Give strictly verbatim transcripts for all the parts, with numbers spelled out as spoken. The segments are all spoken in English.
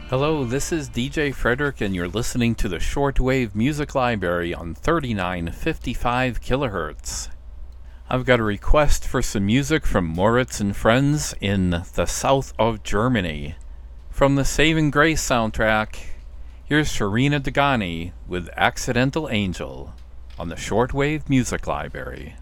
Hello, this is D J Frederick, and you're listening to the Shortwave Music Library on thirty-nine fifty-five kilohertz. I've got a request for some music from Moritz and Friends in the south of Germany. From the Saving Grace soundtrack, here's Sharina Degani with Accidental Angel on the Shortwave Music Library.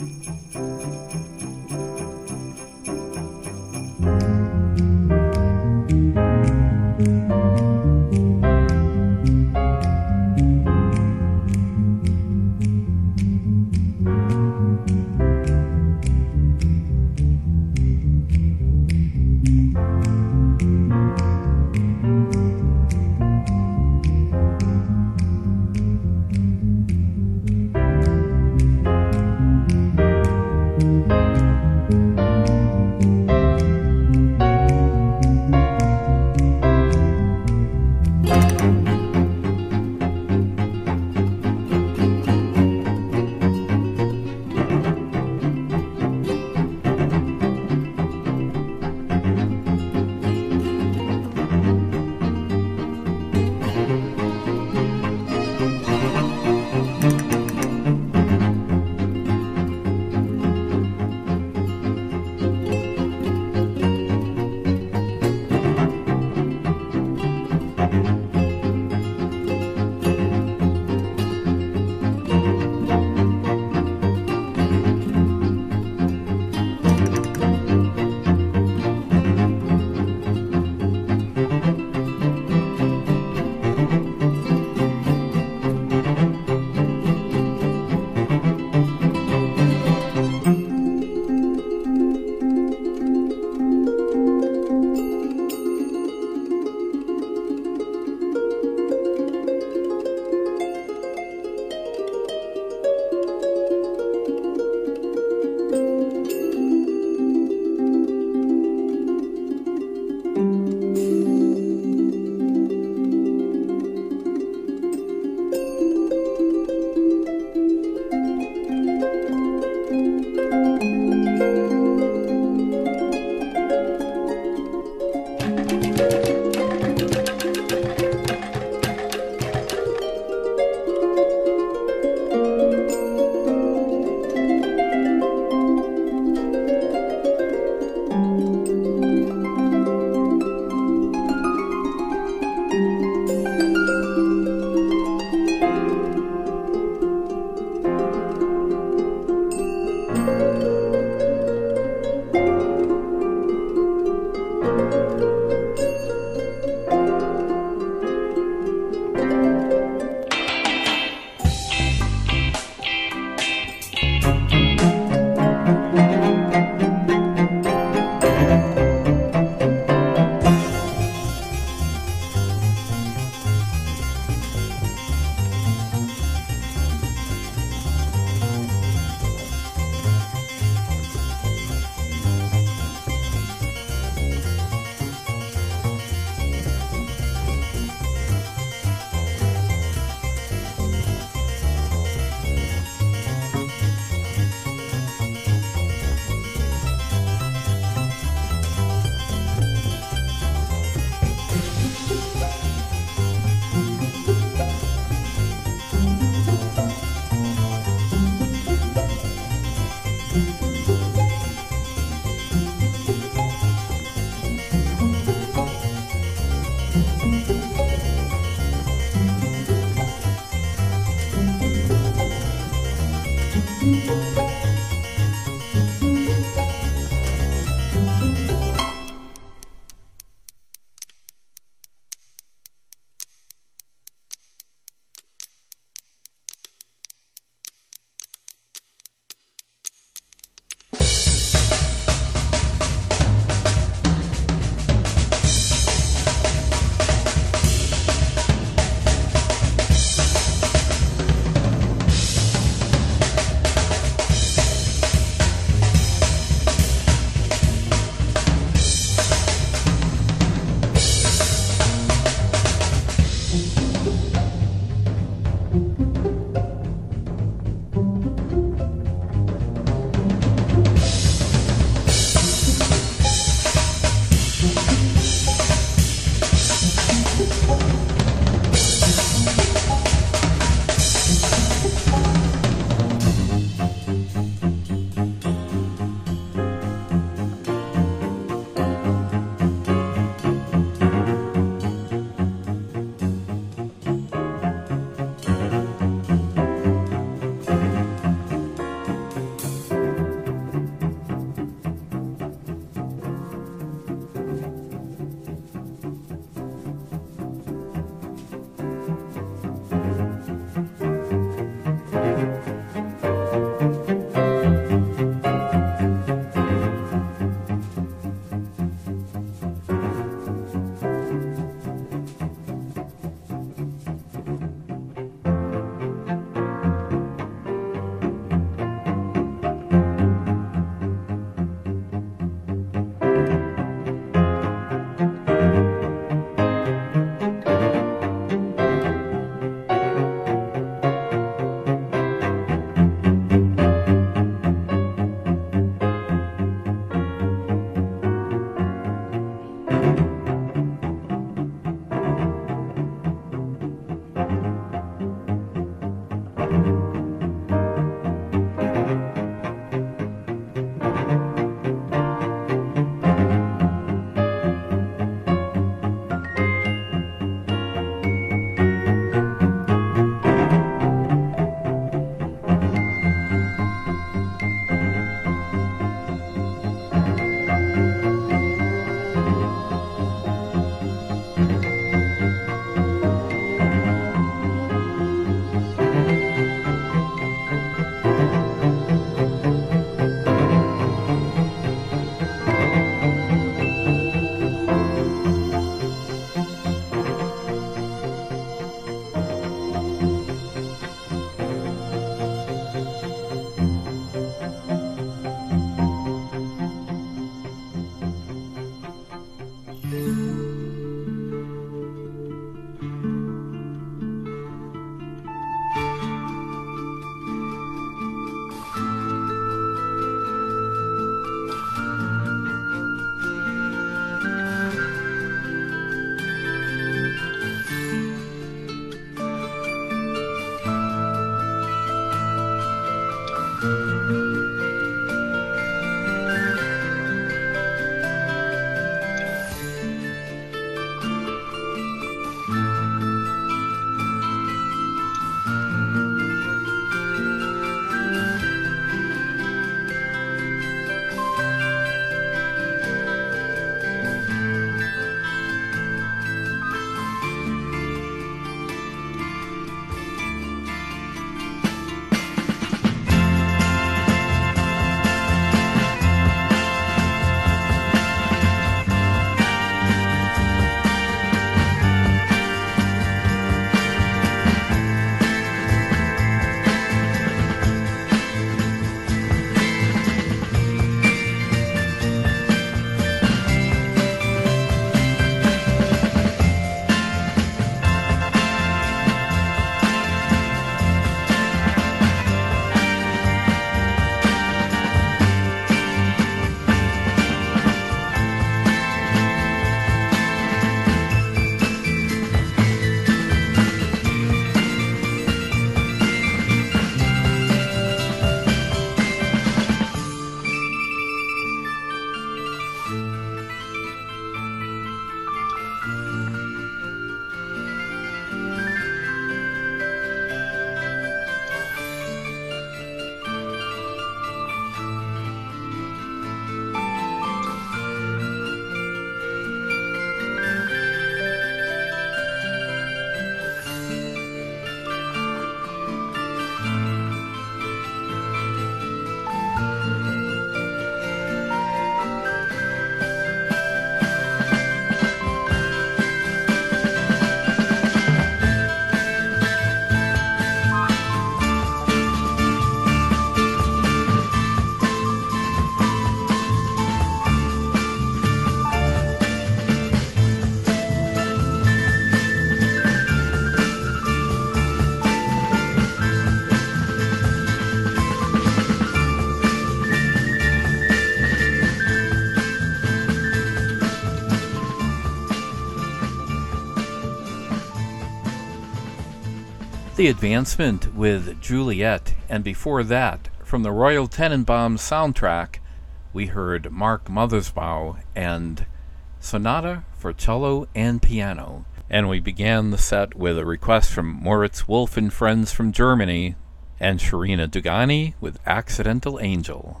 The Advancement with Juliet, and before that, from the Royal Tenenbaums soundtrack, we heard Mark Mothersbaugh and Sonata for Cello and Piano. And we began the set with a request from Moritz Wolf and Friends from Germany, and Sharina Dugani with Accidental Angel.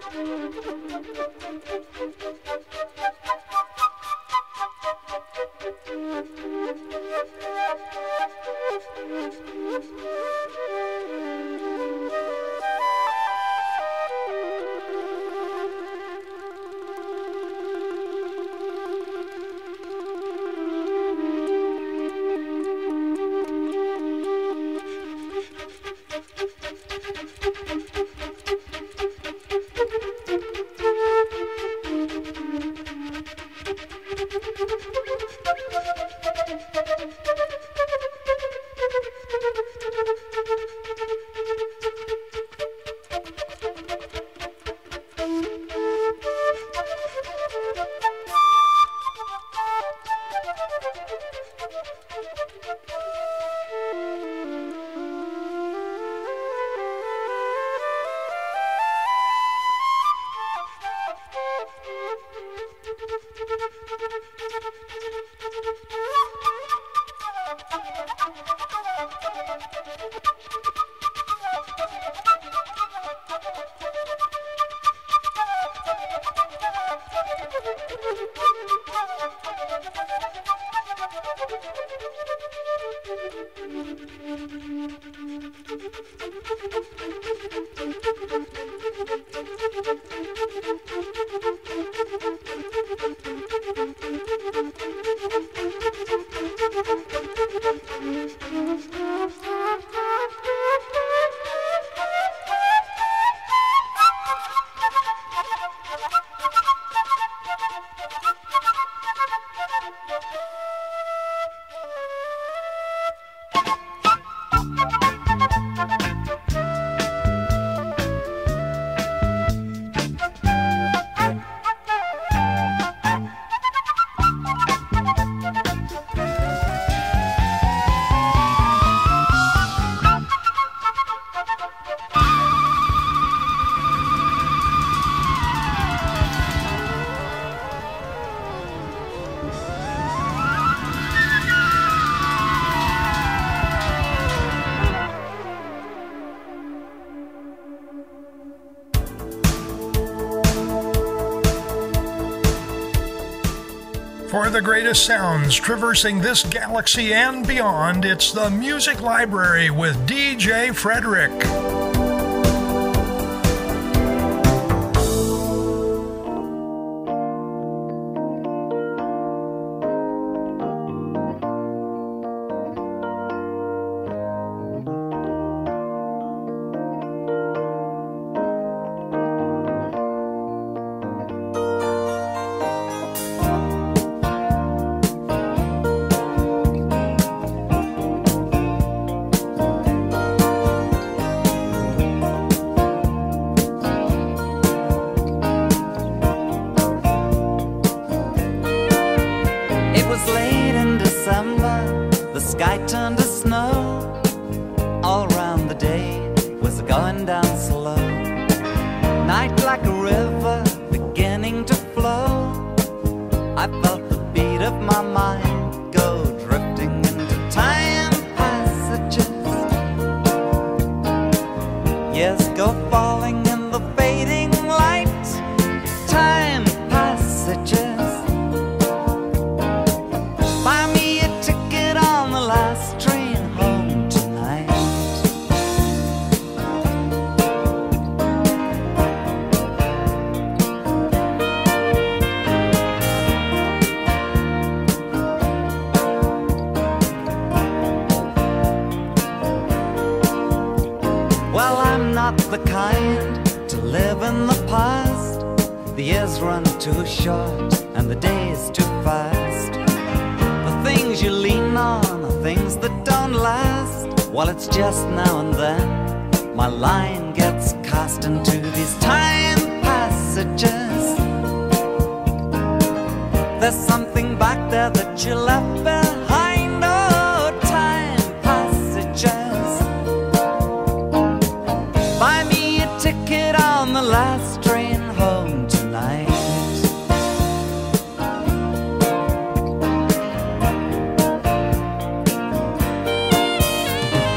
For the greatest sounds traversing this galaxy and beyond, it's the Music Library with D J Frederick.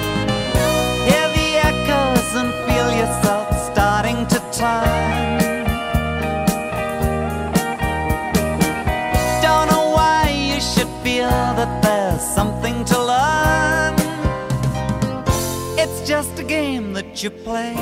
Hear the echoes and feel yourself starting to turn. you play?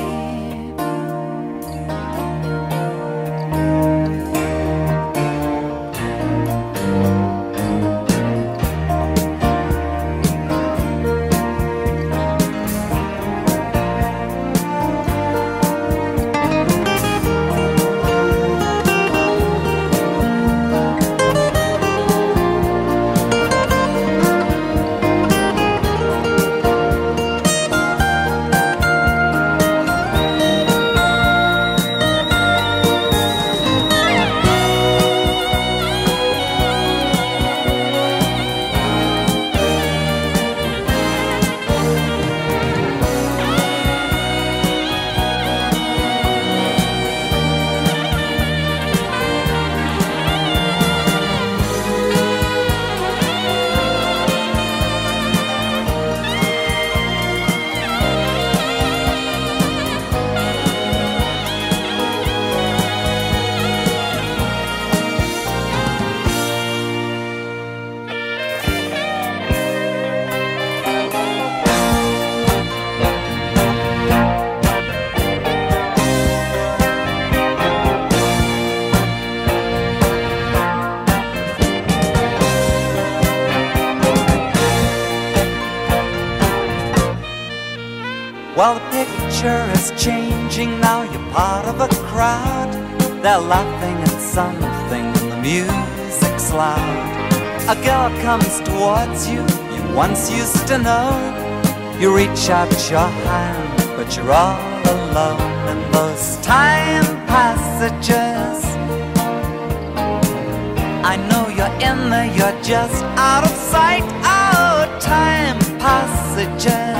Well, the picture is changing now, you're part of a crowd. They're laughing at something and the music's loud. A girl comes towards you, you once used to know. You reach out your hand, but you're all alone in those time passages. I know you're in there, you're just out of sight. Oh, time passages.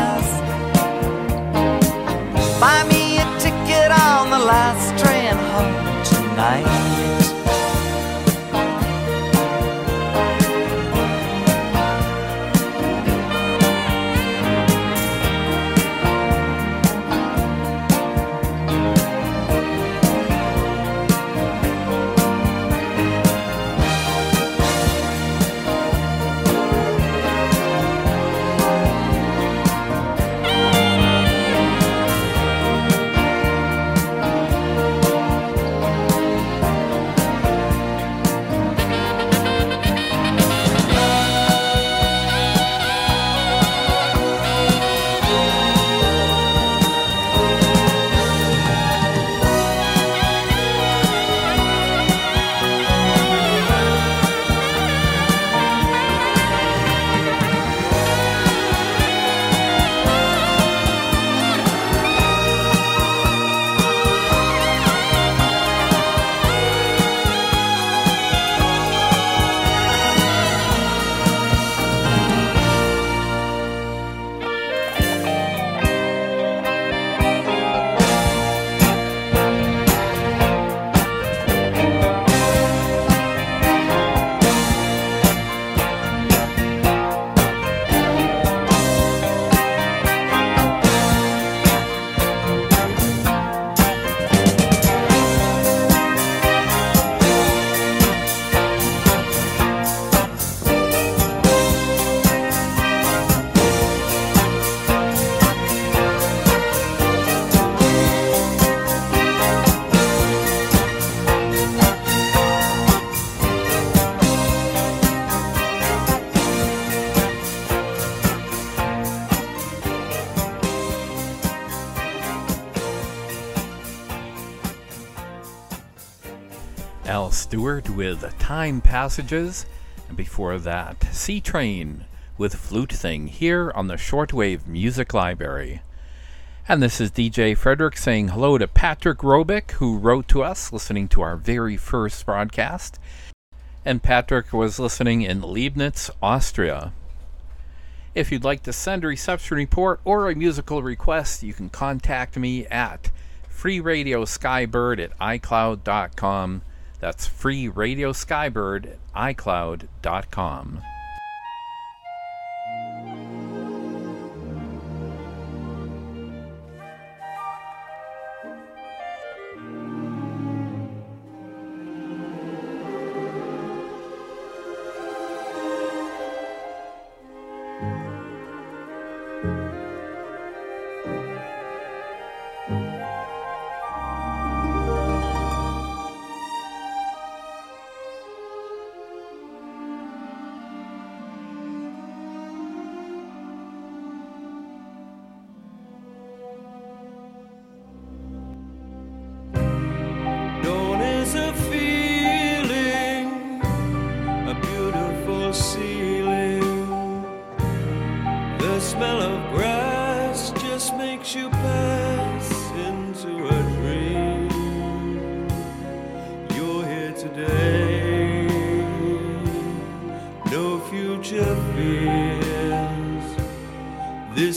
Buy me a ticket on the last train home tonight. Al Stewart with Time Passages, and before that, Sea Train with Flute Thing here on the Shortwave Music Library. And this is D J Frederick saying hello to Patrick Robick, who wrote to us listening to our very first broadcast. And Patrick was listening in Leibnitz, Austria. If you'd like to send a reception report or a musical request, you can contact me at freeradioskybird at icloud dot com. That's freeradioskybird at icloud dot com.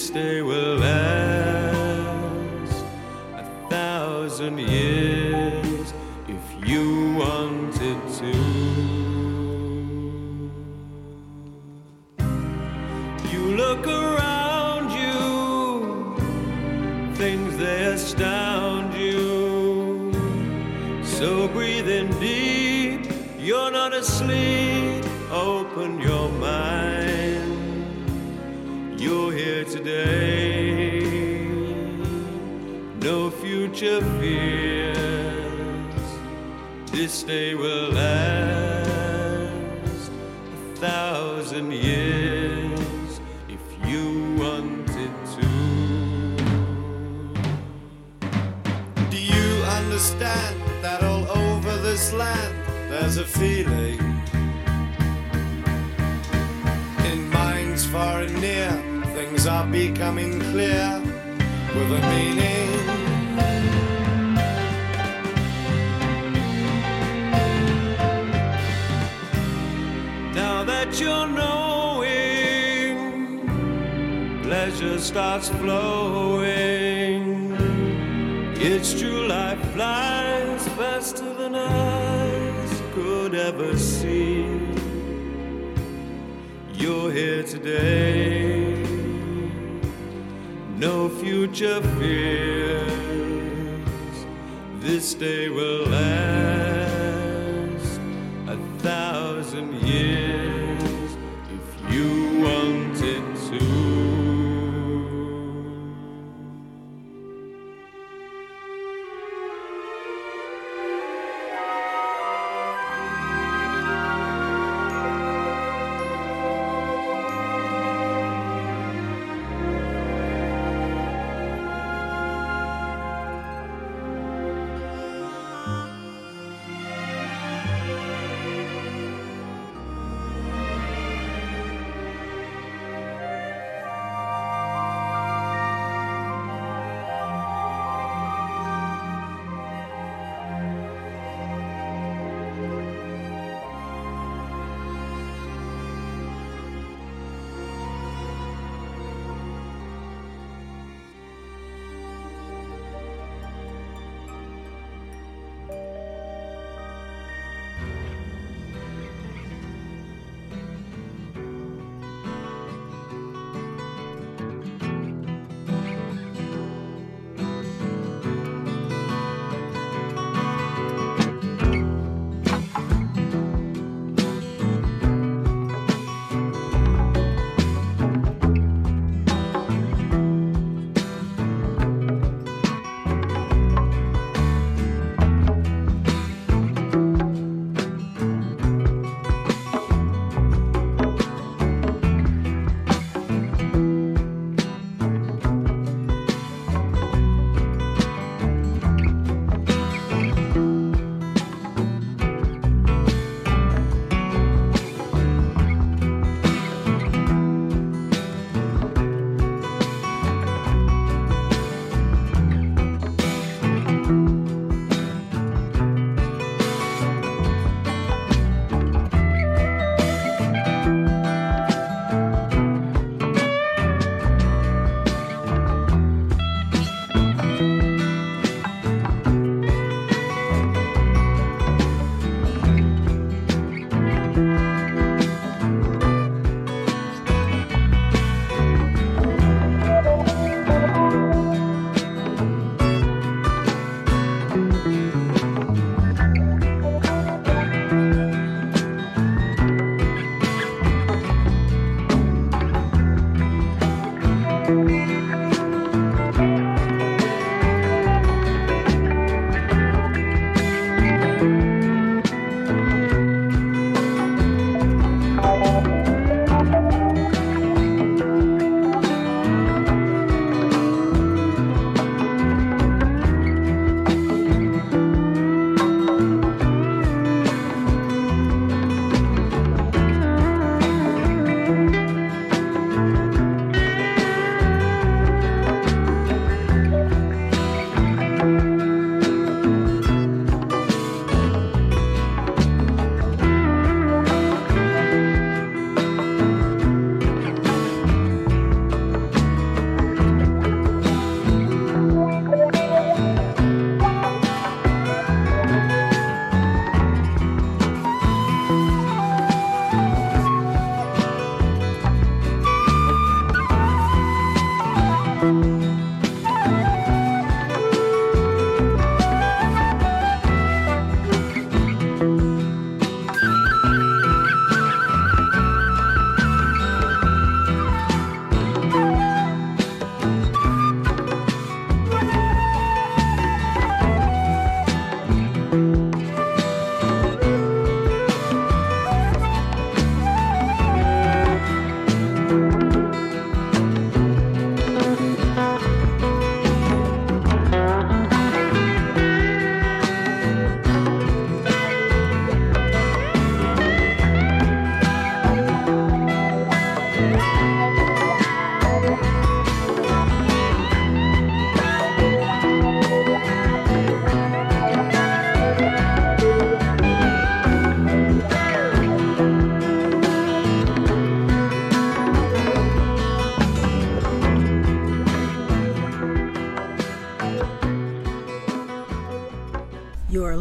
This day will last a thousand years if you wanted to. You look around you, things they astound you. So breathe in deep, you're not asleep, open your mind. You're here today, no future fears. This day will last a thousand years if you wanted to. Do you understand that all over this land there's a feeling in minds far and near? Things are becoming clear with a meaning. Now that you're knowing, pleasure starts flowing. It's true, life flies faster than eyes could ever see. You're here today, no future fears. This day will last a thousand years if you wanted to.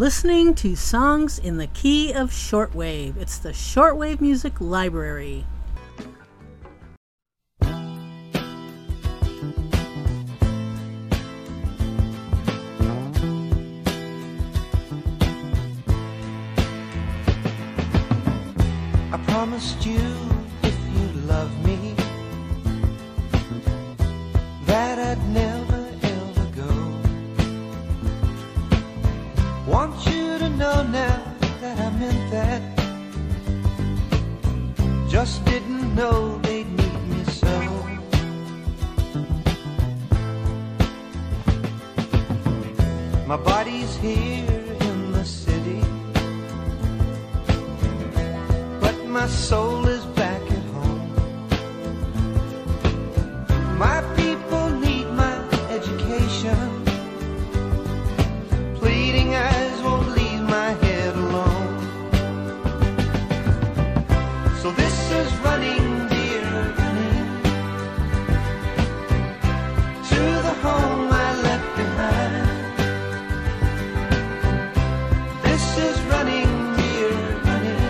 listening to Songs in the Key of Shortwave. It's the Shortwave Music Library. I promised you if you love me that I'd never ever go. Want you to know now that I meant that. Just didn't know they'd need me so. My body's here in the city, but my soul is back at home. My people need my education. Pleading eyes won't leave my head alone. So this is running, dear, running to the home I left behind. This is running, dear, running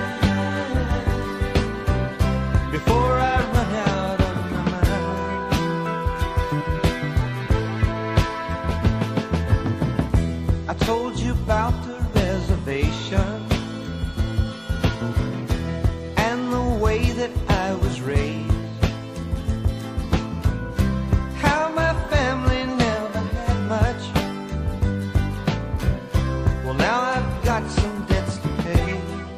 before I run out of my mind. I told you about the reservation and the way that I was raised. How my family never had much. Well, now I've got some debts to pay.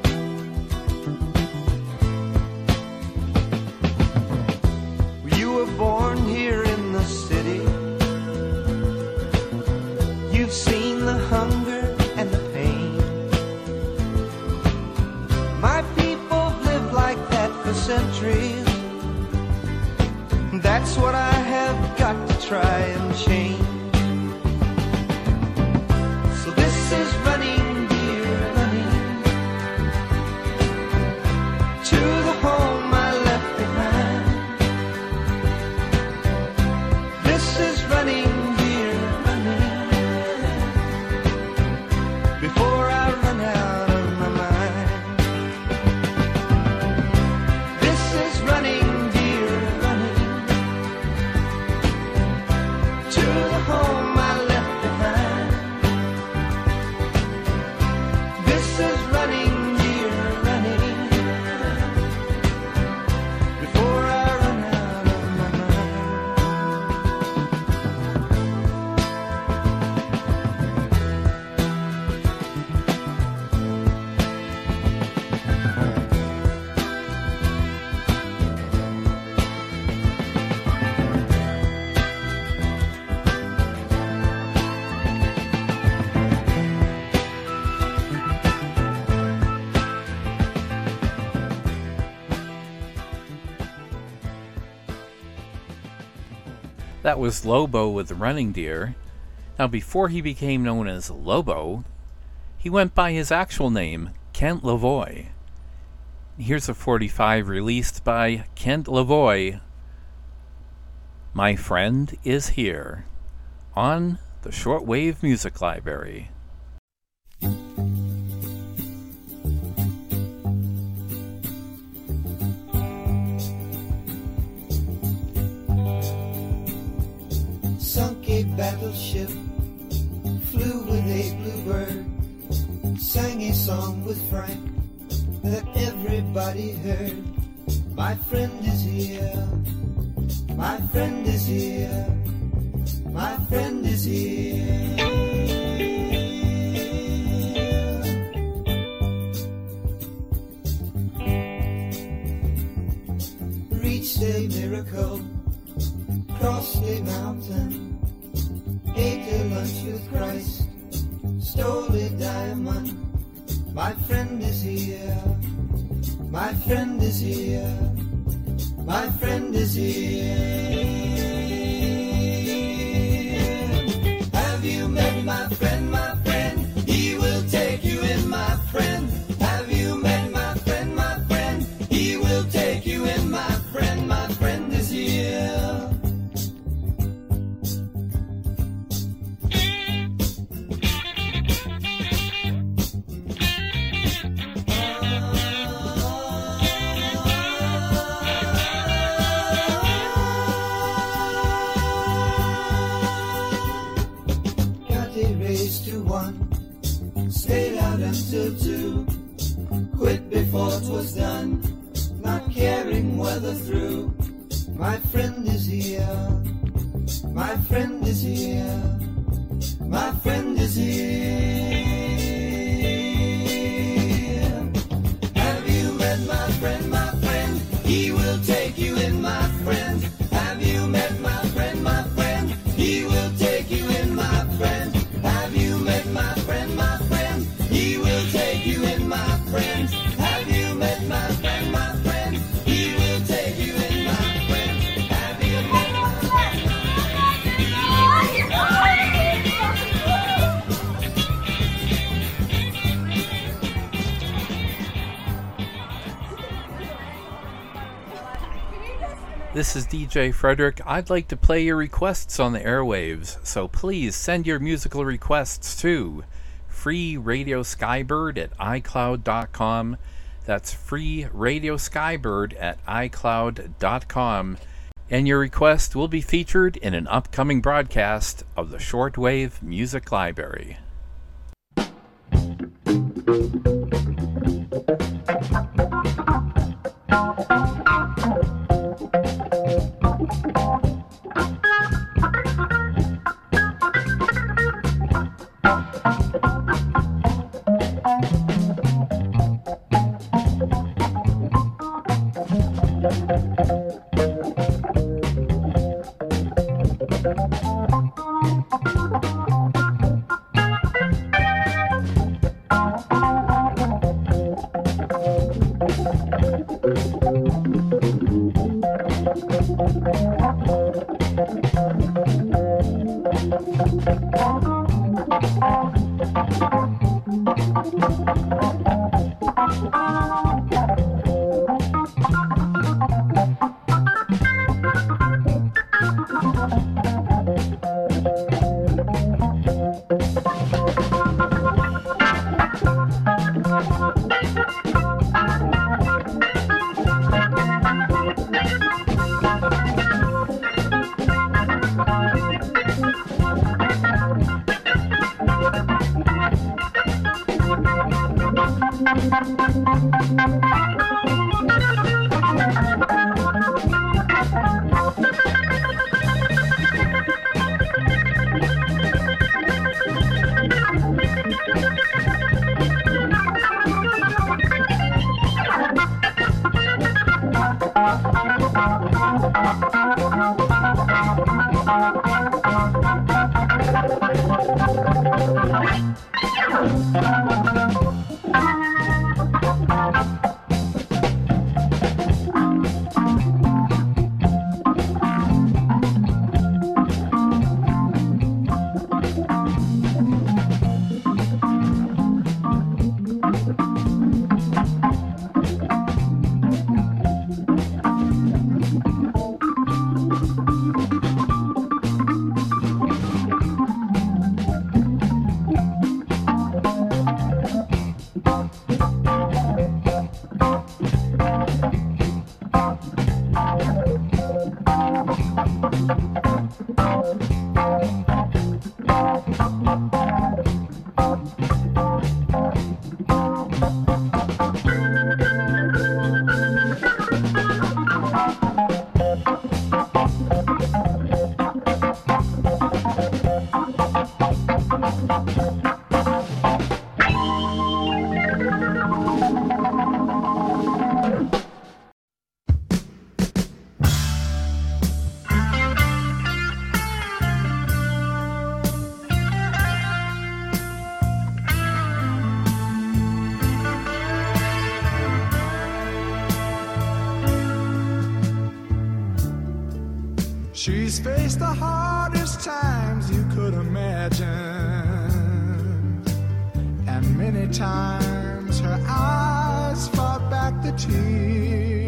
You were born here in the city. You've seen the hunger and the pain. My people have lived like that for centuries. That's what I have got to try and change. So this is running, dear, running to the home I left behind. This is running, dear, running before I run out of my mind. This is running, dear, running to the home I left behind. This is running, dear, running before I run out of my mind. That was Lobo with Running Deer. Now, before he became known as Lobo, he went by his actual name, Kent Lavoie. Here's a forty-five released by Kent Lavoie. My Friend Is Here, on the Shortwave Music Library. Sunk a battleship, flew with a bluebird, sang a song with Frank that everybody heard. My friend is here, my friend is here, my friend is here. Reached a miracle, crossed a mountain, ate a lunch with Christ, stole a diamond. My friend is here, my friend is here, my friend is here. Have you met my friend, my friend? He will take you in, my friend. Have you met my friend, my friend? He will take you in, my friend. My friend is here. report was done, not caring whether through. My friend is here, my friend is here, my friend is here. Have you met my friend, my friend? He will take you in, my friend. Have you met my friend, my friend? He will take you in, my friend. Have you met my friend, my friend? He will take you in, my friend. Have you met my friend, my friend? He will take you in, my friend. Have you met my friend? This is D J Frederick. I'd like to play your requests on the airwaves, so please send your musical requests to freeradioskybird at i cloud dot com. That's freeradioskybird at i cloud dot com. And your request will be featured in an upcoming broadcast of the Shortwave Music Library. She's faced the hardest times you could imagine, and many times her eyes fought back the tears.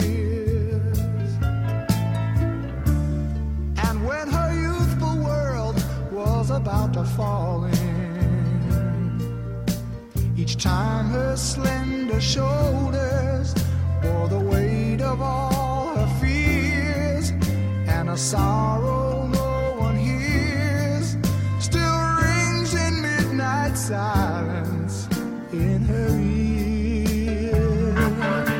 And when her youthful world was about to fall in, each time her slender shoulders bore the weight of all her fears, and a sorrow no one hears still rings in midnight silence in her ear.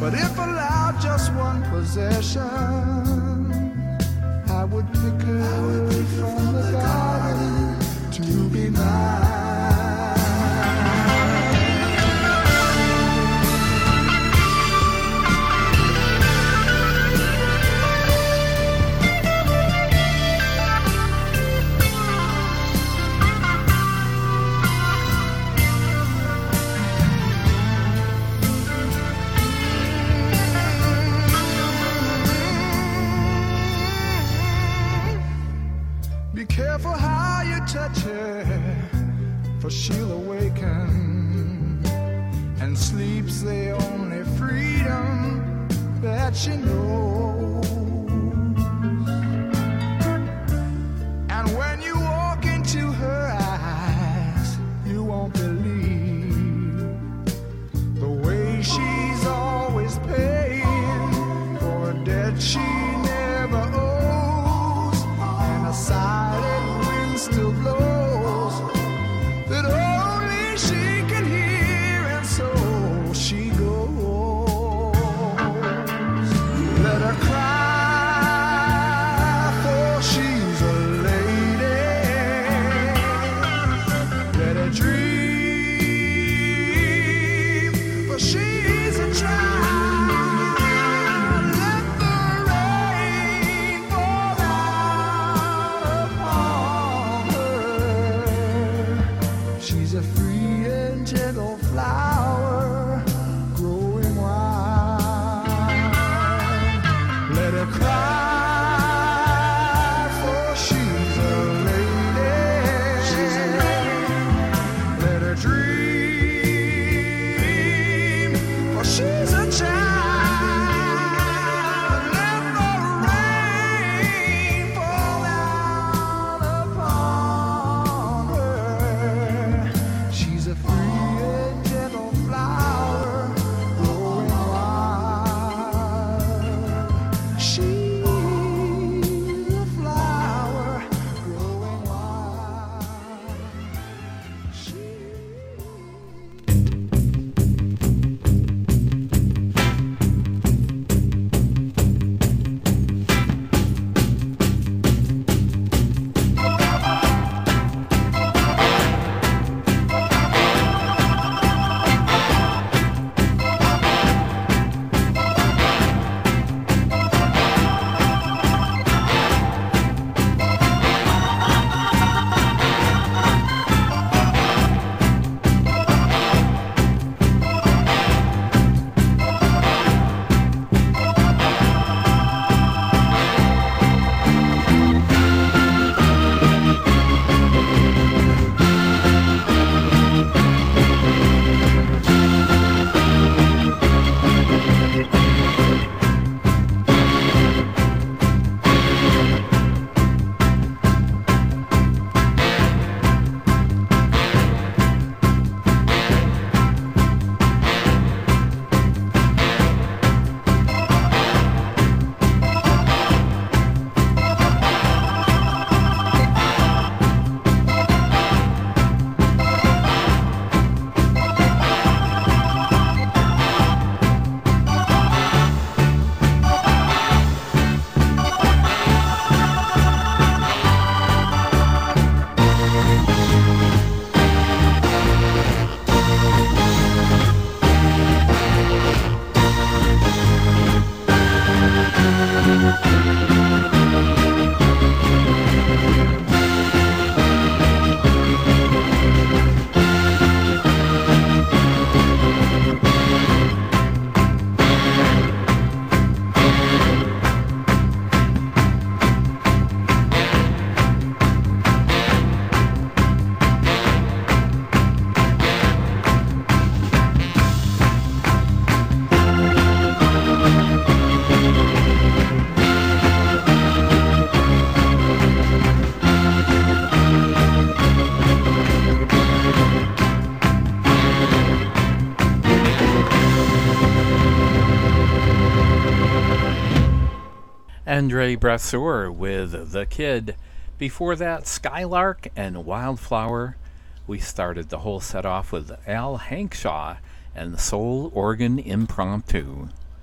But if allowed just one possession, I would pick her from the garden to be mine. Be careful how you touch her, for she'll awaken, and sleep's the only freedom that she knows. And when you walk into her eyes, you won't believe the way she's always paying for a debt she never owes, and a silent wind still blows that only she can hear, and so she goes. Let her cry, for she's a lady. Let her dream, for she's a child. Let the rain fall down upon her. She's a free and gentle flower growing wild. Let her cry, for she's a lady. She's a lady. Let her dream, for she's a child. Let the rain fall down upon her. She's a free and gentle flower growing wild. She's a flower growing wild. She Andre Brasseur with The Kid. Before that, Skylark and Wildflower. We started the whole set off with Al Hankshaw and the Soul Organ Impromptu.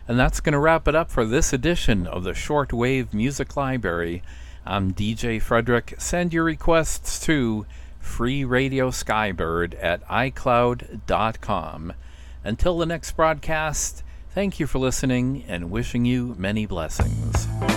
And that's going to wrap it up for this edition of the Shortwave Music Library. I'm D J Frederick. Send your requests to freeradioskybird at icloud dot com. Until the next broadcast, thank you for listening and wishing you many blessings.